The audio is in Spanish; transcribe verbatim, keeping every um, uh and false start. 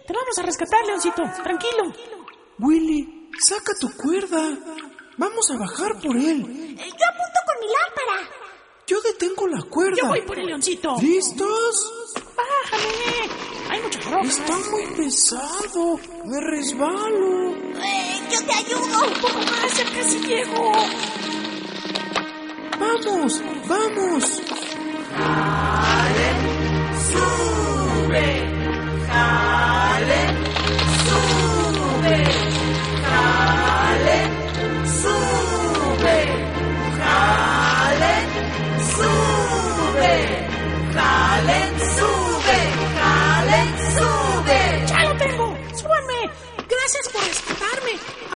Te vamos a rescatar, Leoncito. Tranquilo. Willy, saca tu cuerda. Vamos a bajar por él. Yo apunto con mi lámpara. Yo detengo la cuerda. Yo voy por el Leoncito. ¿Listos? Bájame. Hay muchas rocas. Está muy pesado. Me resbalo. Eh, yo te ayudo. Un poco más, ya casi llego. Vamos, vamos.